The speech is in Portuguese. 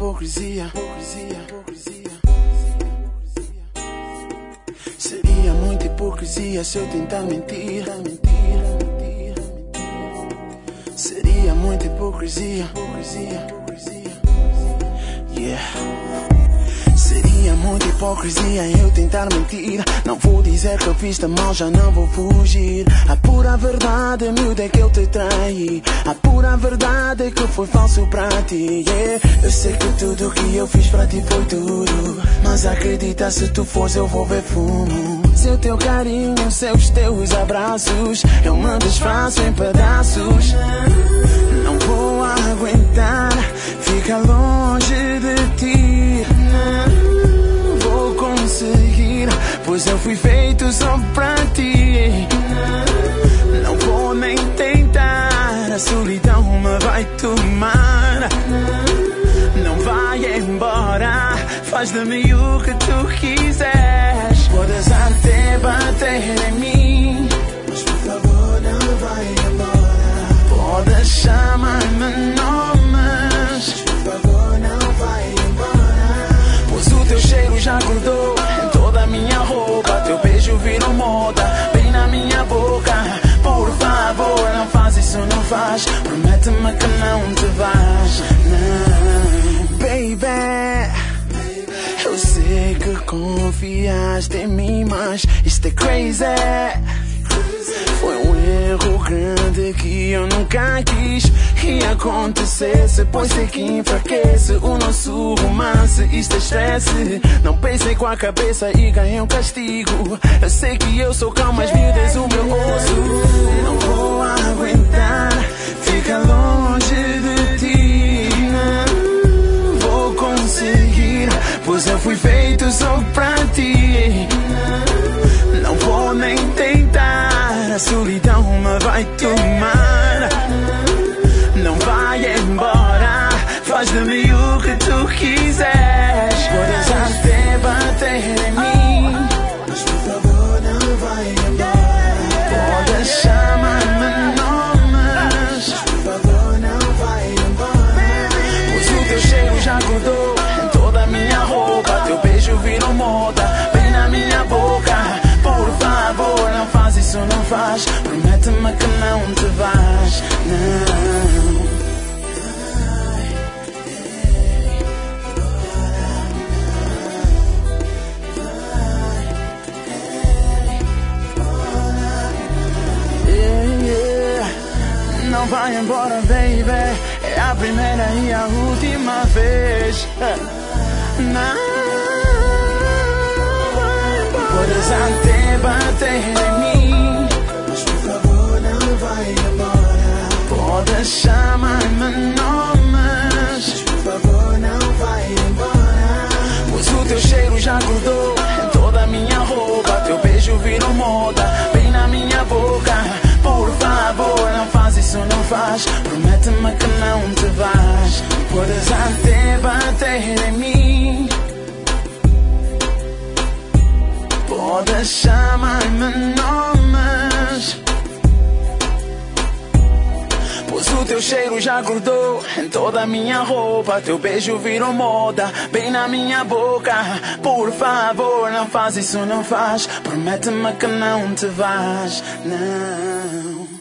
hipocrisia. Seria muita hipocrisia se eu tentar mentir. Seria muita hipocrisia. Yeah. Seria muita hipocrisia eu tentar mentir. Não vou dizer que eu fiz de mal, já não vou fugir. A pura verdade, miúdo, é que eu te traí. A pura verdade é que foi falso pra ti, yeah. Eu sei que tudo que eu fiz pra ti foi tudo, mas acredita, se tu fores eu vou ver fumo. Seu teu carinho, seus teus abraços, eu me desfaço em pedaços. Não vou aguentar ficar longe de ti. Não vou conseguir, pois eu fui feito só pra ti. Não vou nem tentar, a solidão me vai tomar. Não vai embora, faz de mim o que tu quiseres. Podes até bater em mim, mas por favor não vai embora. Podes chamar-me nomes, mas por favor não vai embora. Pois o teu cheiro já grudou em toda a minha roupa. Teu beijo virou moda, bem na minha boca. Por favor não faz isso, não faz. Promete-me que não te vais. Não, baby, eu sei que confiaste em mim, mas isto é crazy. Foi um erro grande que eu nunca quis que acontecesse, pois sei que enfraquece o nosso romance. Isto é estresse, não pensei com a cabeça e ganhei um castigo. Eu sei que eu sou calmo, mas miúdo és o meu osso. Não vou aguentar ficar longe de ti. Não vou conseguir, pois eu fui feito só pra ti. Não vou nem tentar, a solidão me vai tomar. Não vai embora, faz de mim o que tu quiseres. Podes até bater em mim, mas por favor não vai embora. Podes chamar-me nomes, mas por favor não vai embora. Pois o teu cheiro já grudou em toda a minha roupa. Teu beijo virou moda, bem na minha boca. Por favor não faz isso, não faz. Promete-me que não te vais. Não. Não vai embora, baby. É a primeira e a última vez. Não. Podes até bater em mim, mas por favor não vai embora. Podes chamar-me nomes, mas por favor não vai embora. Pois o teu cheiro já grudou em toda a minha roupa. Teu beijo virou moda, bem na minha boca. Por favor não faz isso, não faz. Promete-me que não te vais. Podes até bater em mim, podes chamar-me nomes, pois o teu cheiro já grudou em toda a minha roupa. Teu beijo virou moda, bem na minha boca. Por favor não faz isso, não faz. Promete-me que não te vais. Não.